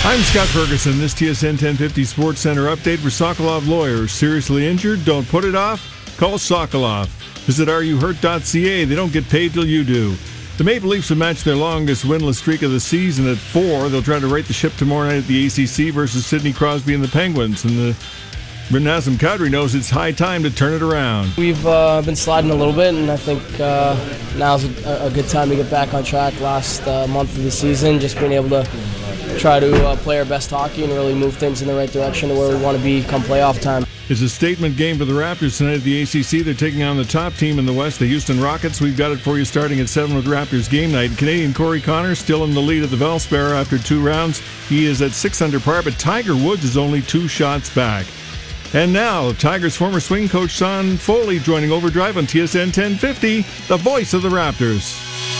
I'm Scott Ferguson. This TSN 1050 Sports Center update for Sokolov Lawyers. Seriously injured? Don't put it off. Call Sokolov. Visit areyouhurt.ca. They don't get paid till you do. The Maple Leafs have matched their longest winless streak of the season at 4. They'll try to right the ship tomorrow night at the ACC versus Sidney Crosby and the Penguins. And the Nazem Kadri knows it's high time to turn it around. We've been sliding a little bit, and I think now's a good time to get back on track. Last month of the season, just being able to try to play our best hockey and really move things in the right direction to where we want to be come playoff time. It's a statement game for the Raptors tonight at the ACC. They're taking on the top team in the West, the Houston Rockets. We've got it for you starting at 7 with Raptors game night. Canadian Corey Connors still in the lead at the Valspar after 2 rounds. He is at 6 under par, but Tiger Woods is only 2 shots back. And now, Tigers former swing coach Son Foley joining Overdrive on TSN 1050, the voice of the Raptors.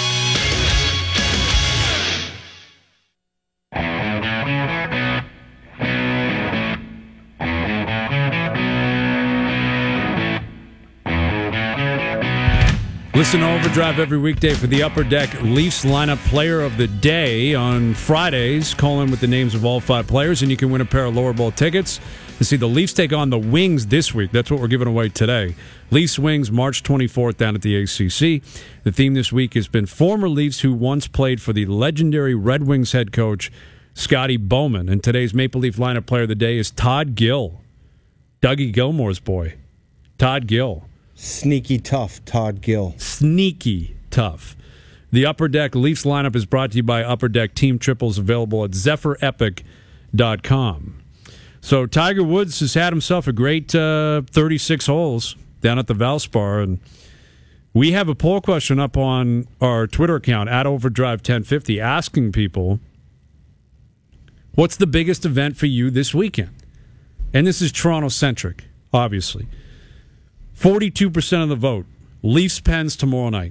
Listen to Overdrive every weekday for the Upper Deck Leafs lineup player of the day. On Fridays, call in with the names of all 5 players, and you can win a pair of lower bowl tickets to see the Leafs take on the Wings this week. That's what we're giving away today. Leafs Wings, March 24th down at the ACC. The theme this week has been former Leafs who once played for the legendary Red Wings head coach, Scotty Bowman. And today's Maple Leaf lineup player of the day is Todd Gill, Dougie Gilmore's boy. Todd Gill. Sneaky tough, Todd Gill. Sneaky tough. The Upper Deck Leafs lineup is brought to you by Upper Deck Team Triples, available at ZephyrEpic.com. So Tiger Woods has had himself a great 36 holes down at the Valspar, and we have a poll question up on our Twitter account, at Overdrive1050, asking people, what's the biggest event for you this weekend? And this is Toronto-centric, obviously. 42% of the vote, Leafs Pens tomorrow night.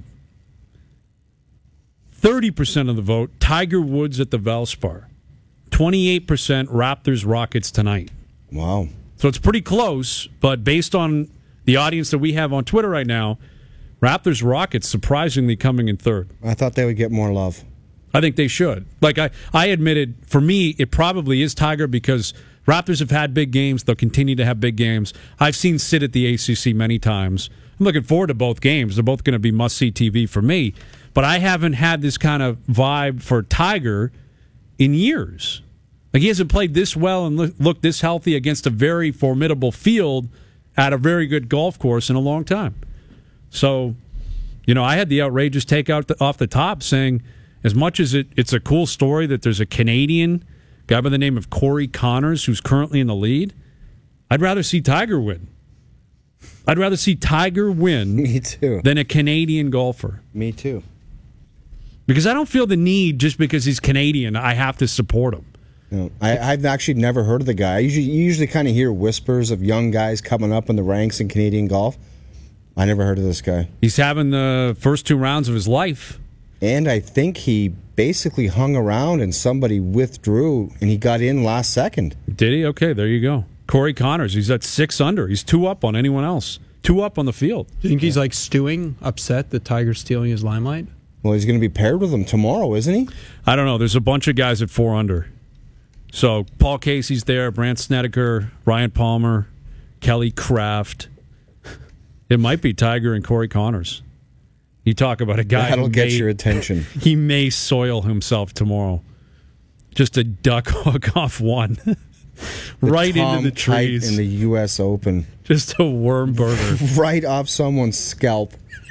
30% of the vote, Tiger Woods at the Valspar. 28% Raptors Rockets tonight. Wow. So it's pretty close, but based on the audience that we have on Twitter right now, Raptors Rockets surprisingly coming in third. I thought they would get more love. I think they should. Like I admitted, for me, it probably is Tiger because Raptors have had big games. They'll continue to have big games. I've seen Sid at the ACC many times. I'm looking forward to both games. They're both going to be must-see TV for me. But I haven't had this kind of vibe for Tiger in years. Like, he hasn't played this well and looked this healthy against a very formidable field at a very good golf course in a long time. So, I had the outrageous takeout off the top saying, as much as it's a cool story that there's a Canadian guy by the name of Corey Connors who's currently in the lead, I'd rather see Tiger win. I'd rather see Tiger win Me too. than a Canadian golfer. Me too. Because I don't feel the need, just because he's Canadian, I have to support him. No, I've actually never heard of the guy. You usually kind of hear whispers of young guys coming up in the ranks in Canadian golf. I never heard of this guy. He's having the first 2 rounds of his life. And I think he basically hung around and somebody withdrew and he got in last second. Did he? Okay, there you go. Corey Connors, he's at 6 under. He's 2 up on anyone else. 2 up on the field. Do you think he's like stewing, upset that Tiger's stealing his limelight? Well, he's going to be paired with him tomorrow, isn't he? I don't know. There's a bunch of guys at 4 under. So Paul Casey's there, Brandt Snedeker, Ryan Palmer, Kelly Craft. It might be Tiger and Corey Connors. You talk about a guy that'll get your attention. He may soil himself tomorrow. Just a duck hook off one. Right into the trees. In the U.S. Open. Just a worm burger. Right off someone's scalp.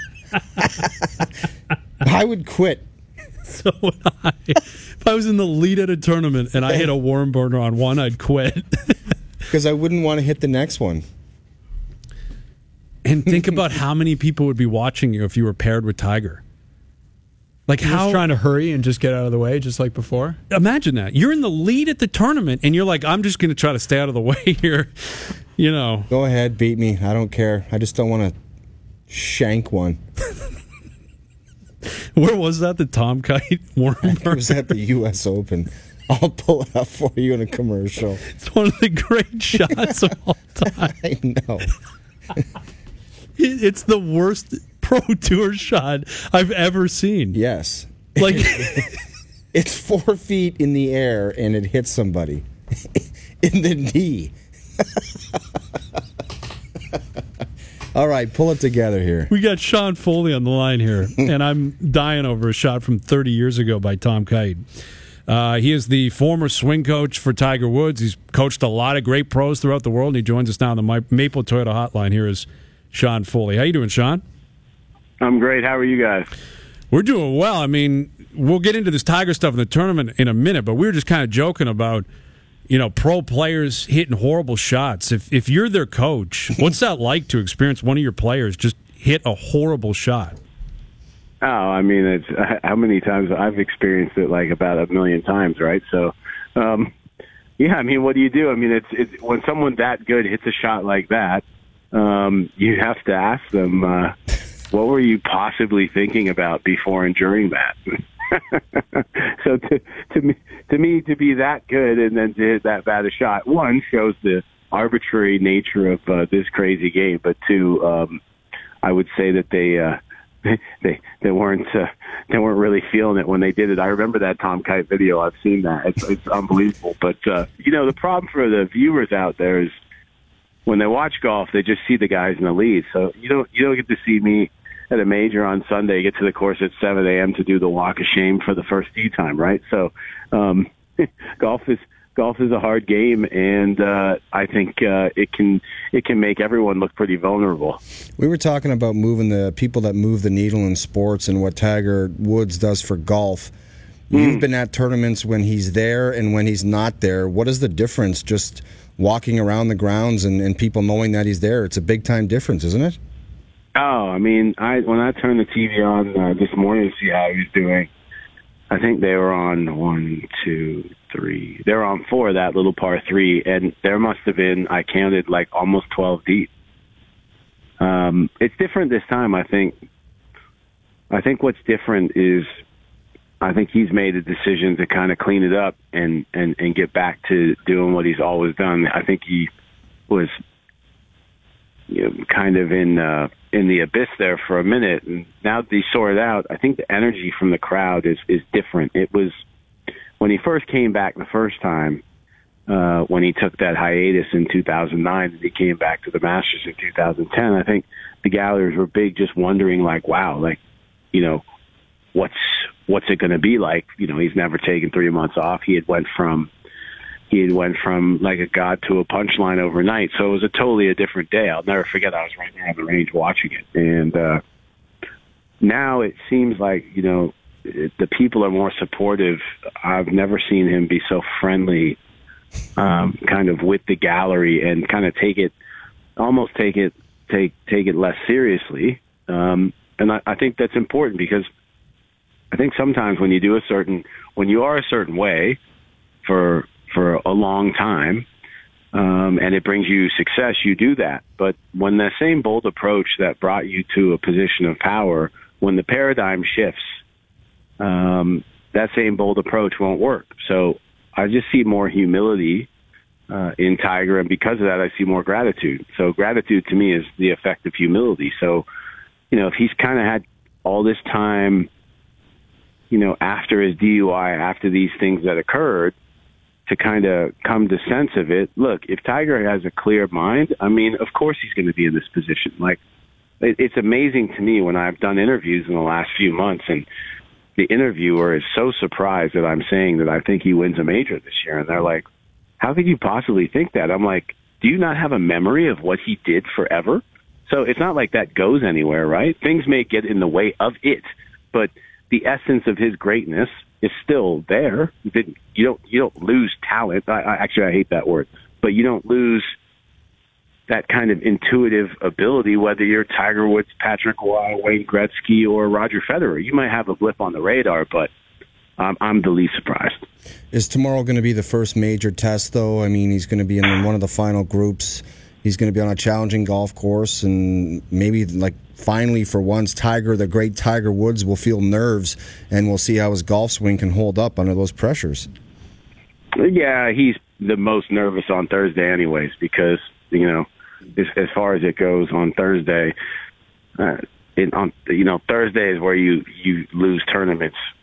I would quit. So would I. If I was in the lead at a tournament and I hit a worm burner on one, I'd quit. Because I wouldn't want to hit the next one. And think about how many people would be watching you if you were paired with Tiger. Like, You're just trying to hurry and just get out of the way, just like before? Imagine that. You're in the lead at the tournament, and you're like, I'm just going to try to stay out of the way here. Go ahead, beat me. I don't care. I just don't want to shank one. Where was that? The Tom Kite worm burner? It was at the U.S. Open. I'll pull it up for you in a commercial. It's one of the great shots of all time. I know. It's the worst Pro Tour shot I've ever seen. Yes. Like, It's 4 feet in the air, and it hits somebody in the knee. All right, pull it together here. We got Sean Foley on the line here, and I'm dying over a shot from 30 years ago by Tom Kite. He is the former swing coach for Tiger Woods. He's coached a lot of great pros throughout the world, and he joins us now on the Maple Toyota Hotline. Here is Sean Foley. How you doing, Sean? I'm great. How are you guys? We're doing well. I mean, we'll get into this Tiger stuff in the tournament in a minute, but we were just kind of joking about, pro players hitting horrible shots. If you're their coach, what's that like to experience one of your players just hit a horrible shot? Oh, I mean, it's how many times I've experienced it, like about 1 million times, right? So, yeah, I mean, what do you do? I mean, it's when someone that good hits a shot like that, you have to ask them, what were you possibly thinking about before and during that? So to me, to be that good and then to hit that bad a shot, one, shows the arbitrary nature of this crazy game, but two, I would say that they weren't really feeling it when they did it. I remember that Tom Kite video. I've seen that. It's unbelievable. But the problem for the viewers out there is when they watch golf, they just see the guys in the lead. So you don't get to see me at a major on Sunday, get to the course at 7 a.m. to do the walk of shame for the first tee time, right? So golf is a hard game, and I think it can make everyone look pretty vulnerable. We were talking about moving the people that move the needle in sports and what Tiger Woods does for golf. You've been at tournaments when he's there and when he's not there. What is the difference just walking around the grounds and people knowing that he's there? It's a big-time difference, isn't it? Oh, I mean, when I turned the TV on this morning to see how he was doing, I think they were on 1, 2, 3. They were on 4, that little par 3, and there must have been, I counted, like almost 12 deep. It's different this time, I think. I think what's different is I think he's made a decision to kind of clean it up and get back to doing what he's always done. I think he was kind of in the abyss there for a minute, and now that he sorted out, I think the energy from the crowd is different. It was when he first came back the first time, when he took that hiatus in 2009, and he came back to the Masters in 2010. I think the galleries were big, just wondering, like, wow, like, what's it going to be like? He's never taken 3 months off. He had went from like a god to a punchline overnight. So it was totally a different day. I'll never forget. I was right there on the range watching it. And now it seems like, the people are more supportive. I've never seen him be so friendly, kind of with the gallery, and kind of take it less seriously. And I think that's important, because I think sometimes when you are a certain way for a long time, and it brings you success, you do that. But when that same bold approach that brought you to a position of power, when the paradigm shifts, that same bold approach won't work. So I just see more humility in Tiger, and because of that, I see more gratitude. So gratitude to me is the effect of humility. So, if he's kind of had all this time, after his DUI, after these things that occurred, to kind of come to sense of it. Look, if Tiger has a clear mind, I mean, of course he's going to be in this position. Like, it's amazing to me when I've done interviews in the last few months, and the interviewer is so surprised that I'm saying that I think he wins a major this year. And they're like, how could you possibly think that? I'm like, do you not have a memory of what he did forever? So it's not like that goes anywhere, right? Things may get in the way of it, but the essence of his greatness is still there. You don't lose talent. I hate that word, but you don't lose that kind of intuitive ability, whether you're Tiger Woods, Patrick Roy, Wayne Gretzky, or Roger Federer. You might have a blip on the radar, but I'm the least surprised. Is tomorrow going to be the first major test, though? I mean, he's going to be in one of the final groups. He's going to be on a challenging golf course, and maybe, like, finally, for once, the great Tiger Woods, will feel nerves, and we'll see how his golf swing can hold up under those pressures. Yeah, he's the most nervous on Thursday anyways, because, as far as it goes on Thursday, Thursday is where you lose tournaments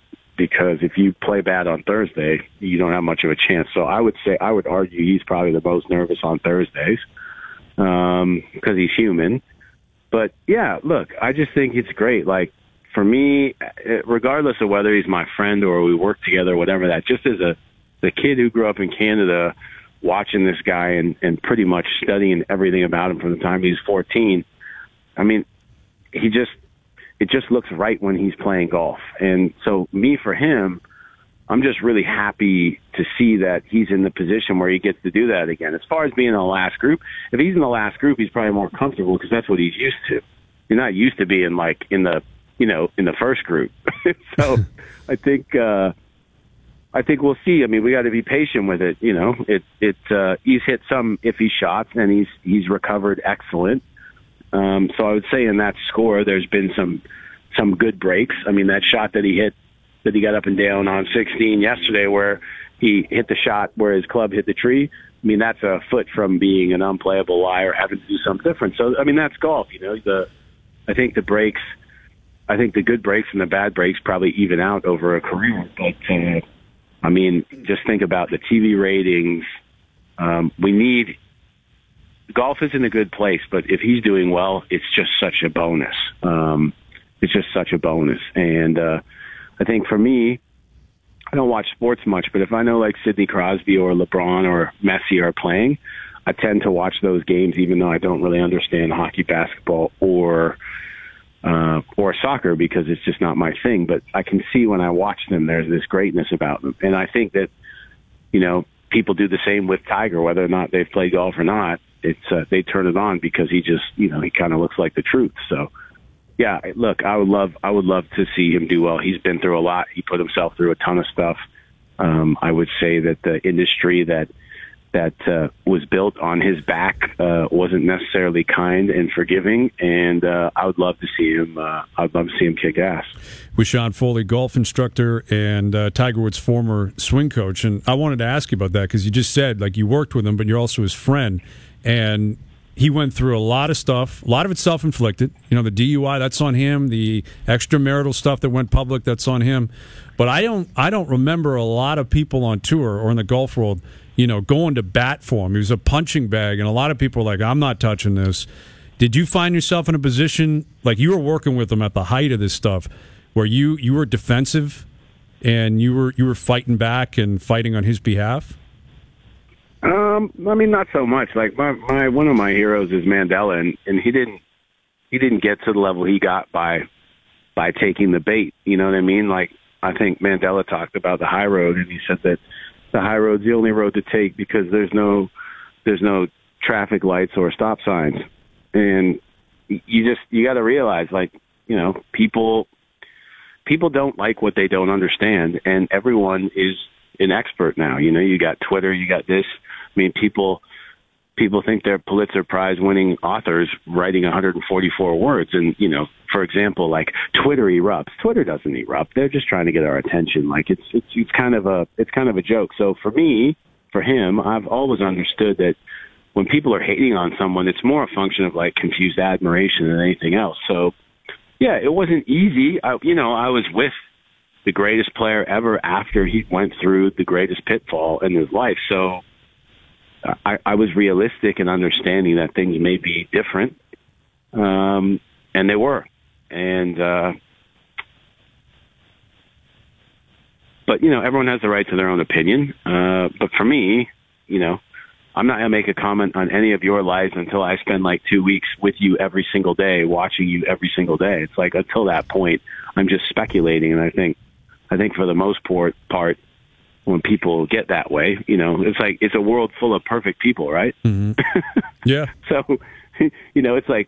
because if you play bad on Thursday, you don't have much of a chance. So I would argue he's probably the most nervous on Thursdays because he's human. But yeah, look, I just think it's great. Like for me, regardless of whether he's my friend or we work together, whatever that, just as the kid who grew up in Canada, watching this guy and pretty much studying everything about him from the time he was 14. I mean, it just looks right when he's playing golf. And so for him, I'm just really happy to see that he's in the position where he gets to do that again. As far as being in the last group, if he's in the last group, he's probably more comfortable because that's what he's used to. You're not used to being like in the first group. So I think we'll see. I mean, we got to be patient with it. You know, he's hit some iffy shots and he's recovered excellent. So I would say in that score, there's been some good breaks. I mean, that shot that he hit, that he got up and down on 16 yesterday, where he hit the shot where his club hit the tree. I mean, that's a foot from being an unplayable lie or having to do something different. So I mean, that's golf. You know, I think the good breaks and the bad breaks probably even out over a career. But I mean, just think about the TV ratings. Golf is in a good place, but if he's doing well, it's just such a bonus. It's just such a bonus. And I think for me, I don't watch sports much, but if I know like Sidney Crosby or LeBron or Messi are playing, I tend to watch those games, even though I don't really understand hockey, basketball, or soccer, because it's just not my thing. But I can see when I watch them, there's this greatness about them. And I think that, you know, people do the same with Tiger, whether or not they've played golf or not. They turn it on because he just, you know, he kind of looks like the truth. So, yeah, look, I would love to see him do well. He's been through a lot. He put himself through a ton of stuff. I would say that the industry that was built on his back wasn't necessarily kind and forgiving, and I would love to see him. I'd love to see him kick ass. With Sean Foley, golf instructor and Tiger Woods' former swing coach, and I wanted to ask you about that because you just said like you worked with him, but you're also his friend, and he went through a lot of stuff. A lot of it's self-inflicted. You know, the DUI, that's on him. The extramarital stuff that went public, that's on him. But I don't remember a lot of people on tour or in the golf world, you know, going to bat for him. He was a punching bag, and a lot of people were like, I'm not touching this. Did you find yourself in a position, like you were working with him at the height of this stuff, where you were defensive and you were fighting back and fighting on his behalf? I mean, not so much. Like one of my heroes is Mandela, and he didn't get to the level he got by taking the bait. You know what I mean? Like, I think Mandela talked about the high road, and he said that the high road's the only road to take because there's no traffic lights or stop signs. And you got to realize, like, you know, people don't like what they don't understand, and everyone is an expert now. You know, you got Twitter, you got this. I mean, people think they're Pulitzer Prize winning authors writing 144 words. And, you know, for example, like Twitter erupts. Twitter doesn't erupt. They're just trying to get our attention. Like it's kind of a joke. So for him, I've always understood that when people are hating on someone, it's more a function of like confused admiration than anything else. So yeah, it wasn't easy. I was with the greatest player ever after he went through the greatest pitfall in his life. So I was realistic in understanding that things may be different, and they were. And but, you know, everyone has the right to their own opinion. But for me, you know, I'm not going to make a comment on any of your lives until I spend like 2 weeks with you every single day, watching you every single day. It's like until that point, I'm just speculating. And I think for the most part, when people get that way, you know, it's like it's a world full of perfect people, right? Mm-hmm. Yeah. So, you know, it's like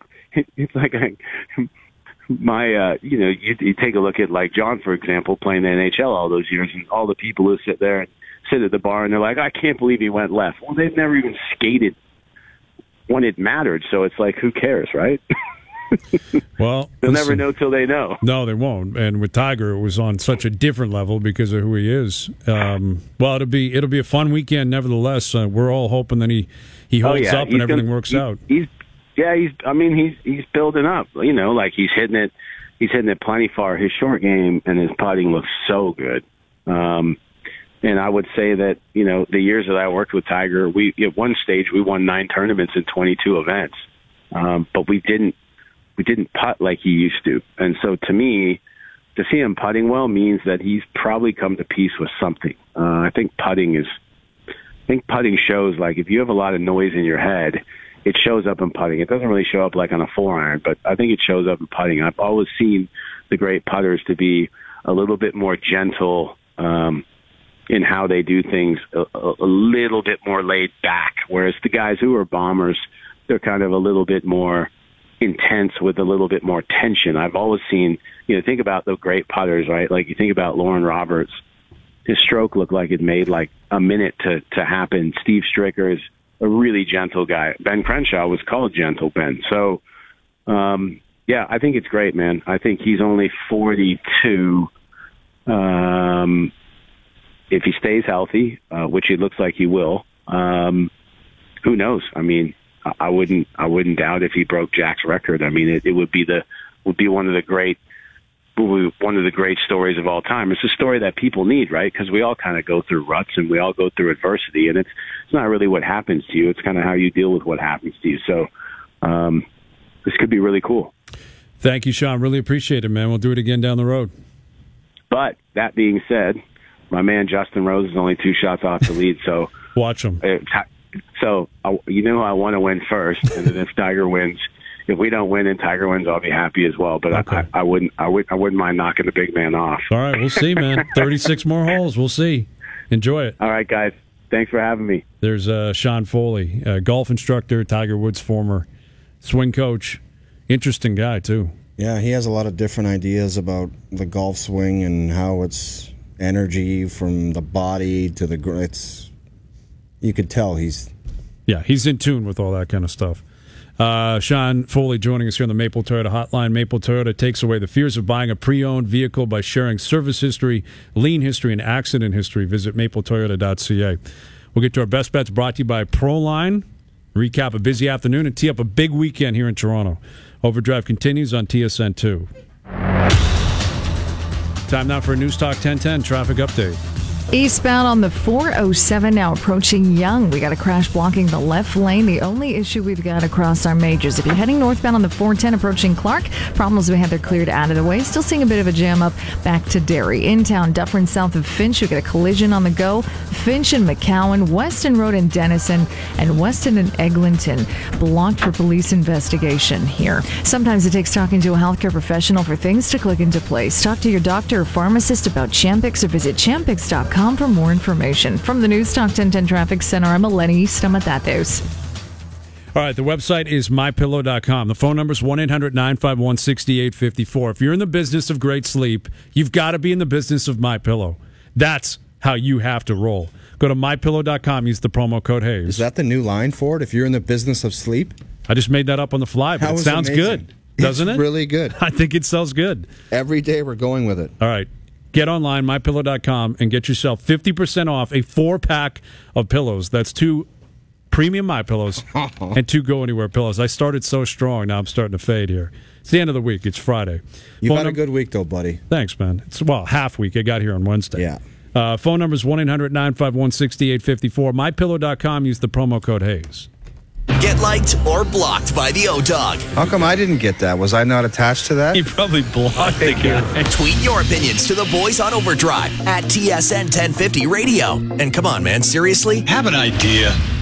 my, you know, you take a look at like John, for example, playing the NHL all those years, and all the people who sit there and sit at the bar and they're like, I can't believe he went left. Well, they've never even skated when it mattered. So it's like, who cares, right? Well, they'll never know till they know. No, they won't. And with Tiger, it was on such a different level because of who he is. Well, it'll be a fun weekend. Nevertheless, we're all hoping that he holds up and everything works out. He's building up. You know, like he's hitting it he's hitting it plenty far. His short game and his putting looks so good. And I would say that, the years that I worked with Tiger, at one stage we won 9 tournaments in 22 events. But we didn't putt like he used to. And so to me, to see him putting well means that he's probably come to peace with something. I think putting shows, like, if you have a lot of noise in your head, it shows up in putting. It doesn't really show up like on a 4-iron, but I think it shows up in putting. I've always seen the great putters to be a little bit more gentle in how they do things, a little bit more laid back, whereas the guys who are bombers, they're kind of a little bit more intense with a little bit more tension. I've always seen, think about the great putters, right? Like, you think about Lauren Roberts, his stroke looked like it made like a minute to happen. Steve Stricker is a really gentle guy. Ben Crenshaw was called Gentle Ben. So, I think it's great, man. I think he's only 42. If he stays healthy, which it looks like he will, who knows? I mean, I wouldn't doubt if he broke Jack's record. I mean, it would be one of the great stories of all time. It's a story that people need, right? Because we all kind of go through ruts and we all go through adversity, and it's not really what happens to you. It's kind of how you deal with what happens to you. So this could be really cool. Thank you, Sean. Really appreciate it, man. We'll do it again down the road. But that being said, my man Justin Rose is only 2 shots off the lead, so watch him. So I want to win first, and then if Tiger wins, if we don't win and Tiger wins, I'll be happy as well. But okay. I wouldn't mind knocking the big man off. All right, we'll see, man. 36 more holes. We'll see. Enjoy it. All right, guys. Thanks for having me. There's Sean Foley, golf instructor, Tiger Woods' former swing coach. Interesting guy too. Yeah, he has a lot of different ideas about the golf swing and how it's energy from the body to the. You could tell he's in tune with all that kind of stuff. Sean Foley joining us here on the Maple Toyota Hotline. Maple Toyota takes away the fears of buying a pre-owned vehicle by sharing service history, lien history, and accident history. Visit mapletoyota.ca. We'll get to our best bets brought to you by Proline. Recap a busy afternoon and tee up a big weekend here in Toronto. Overdrive continues on TSN2. Time now for a News Talk 1010 traffic update. Eastbound on the 407 now approaching Yonge. We got a crash blocking the left lane. The only issue we've got across our majors. If you're heading northbound on the 410 approaching Clark, problems we had there cleared out of the way. Still seeing a bit of a jam up back to Derry. In town, Dufferin south of Finch. We got a collision on the go. Finch and McCowan, Weston Road in Denison, and Weston and Eglinton blocked for police investigation here. Sometimes it takes talking to a healthcare professional for things to click into place. Talk to your doctor or pharmacist about Champix or visit champix.com for more information. From the News Talk 1010 Traffic Center, I'm Eleni Stamatatos. All right, the website is mypillow.com. The phone number is 1-800-951-6854. If you're in the business of great sleep, you've got to be in the business of MyPillow. That's how you have to roll. Go to mypillow.com. Use the promo code Hayes. Is that the new line for it? If you're in the business of sleep? I just made that up on the fly, but it sounds good, doesn't it? It's really good. I think it sounds good. Every day we're going with it. All right. Get online, mypillow.com, and get yourself 50% off a 4-pack of pillows. That's 2 premium MyPillows and 2 Go Anywhere pillows. I started so strong, now I'm starting to fade here. It's the end of the week. It's Friday. You've had a good week, though, buddy. Thanks, man. It's, half week. I got here on Wednesday. Yeah. Phone number is 1-800-951-6854. MyPillow.com. Use the promo code Hayes. Get liked or blocked by the O-Dog. How come I didn't get that? Was I not attached to that? You probably blocked the kid. Tweet your opinions to the boys on Overdrive at TSN 1050 Radio. And come on, man, seriously? Have an idea.